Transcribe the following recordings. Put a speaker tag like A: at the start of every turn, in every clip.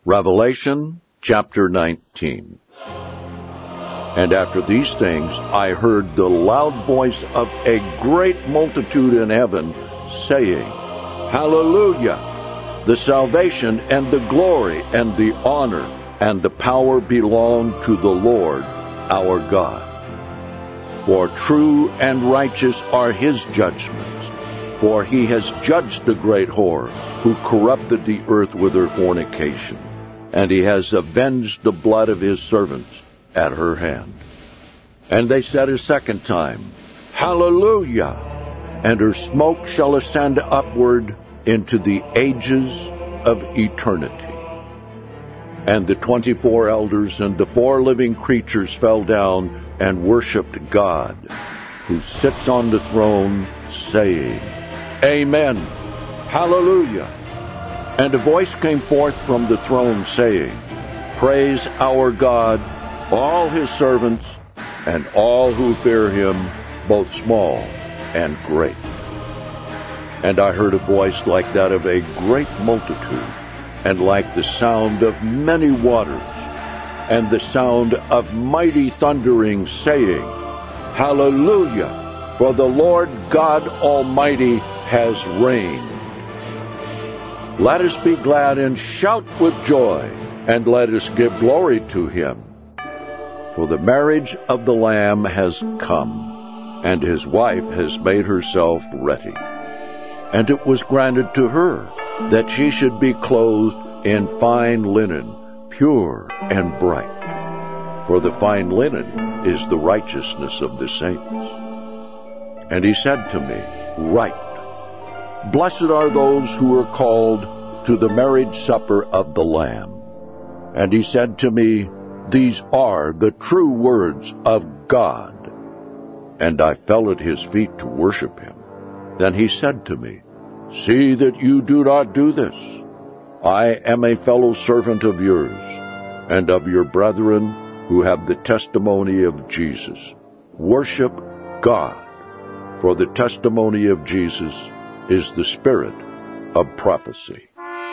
A: Revelation chapter 19. And after these things I heard the loud voice of a great multitude in heaven, saying, Hallelujah! The salvation and the glory and the honor and the power belong to the Lord our God. For true and righteous are his judgments, for he has judged the great whore, who corrupted the earth with her fornication, and he has avenged the blood of his servants at her hand. And they said a second time, Hallelujah! And her smoke shall ascend upward into the ages of eternity. And the 24 elders and the 4 living creatures fell down and worshipped God, who sits on the throne, saying, Amen, Hallelujah. And a voice came forth from the throne, saying, Praise our God, all his servants, and all who fear him, both small and great. And I heard a voice like that of a great multitude, and like the sound of many waters, and the sound of mighty thundering, saying, Hallelujah, for the Lord God Almighty has reigned. Let us be glad and shout with joy, and let us give glory to him. For the marriage of the Lamb has come, and his wife has made herself ready. And it was granted to her that she should be clothed in fine linen, pure and bright. For the fine linen is the righteousness of the saints. And he said to me, Write, Blessed are those who are called to the marriage supper of the Lamb. And he said to me, These are the true words of God. And I fell at his feet to worship him. Then he said to me, See that you do not do this. I am a fellow servant of yours, and of your brethren who have the testimony of Jesus. Worship God, for the testimony of Jesus is the spirit of prophecy.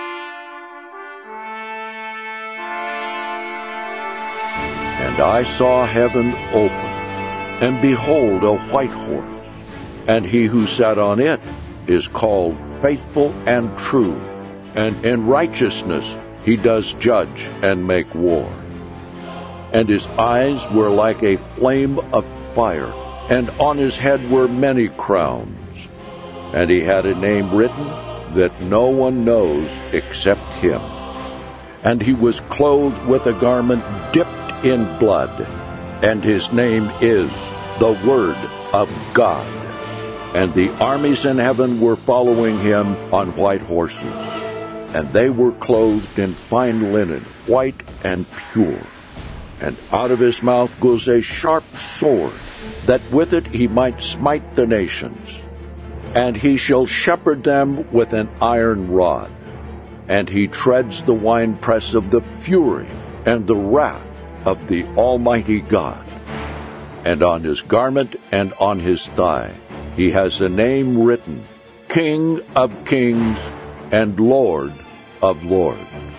A: And I saw heaven open, and behold, a white horse, and he who sat on it is called Faithful and True, and in righteousness he does judge and make war. And his eyes were like a flame of fire, and on his head were many crowns. And he had a name written that no one knows except him. And he was clothed with a garment dipped in blood, and his name is the Word of God. And the armies in heaven were following him on white horses, and they were clothed in fine linen, white and pure. And out of his mouth goes a sharp sword, that with it he might smite the nations. And he shall shepherd them with an iron rod, and he treads the winepress of the fury and the wrath of the Almighty God. And on his garment and on his thigh he has a name written, King of Kings and Lord of Lords.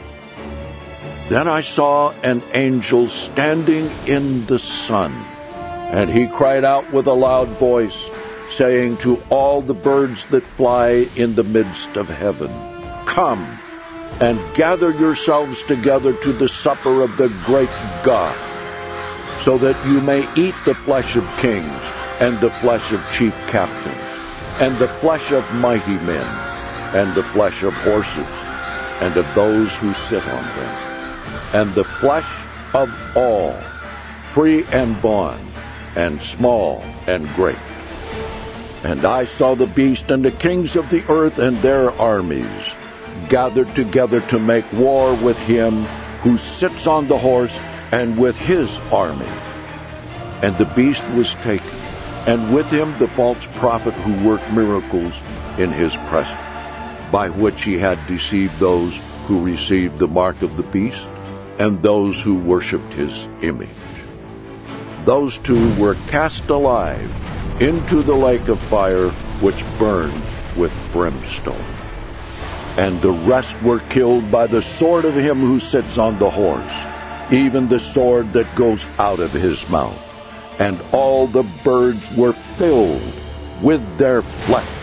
A: Then I saw an angel standing in the sun, and he cried out with a loud voice, saying to all the birds that fly in the midst of heaven, Come and gather yourselves together to the supper of the great God, so that you may eat the flesh of kings, and the flesh of chief captains, and the flesh of mighty men, and the flesh of horses, and of those who sit on them, and the flesh of all, free and bond, and small and great. And I saw the beast and the kings of the earth and their armies gathered together to make war with him who sits on the horse and with his army. And the beast was taken, and with him the false prophet who worked miracles in his presence, by which he had deceived those who received the mark of the beast and those who worshipped his image. Those two were cast alive into the lake of fire which burns with brimstone. and the rest were killed by the sword of him who sits on the horse, even the sword that goes out of his mouth. And all the birds were filled with their flesh.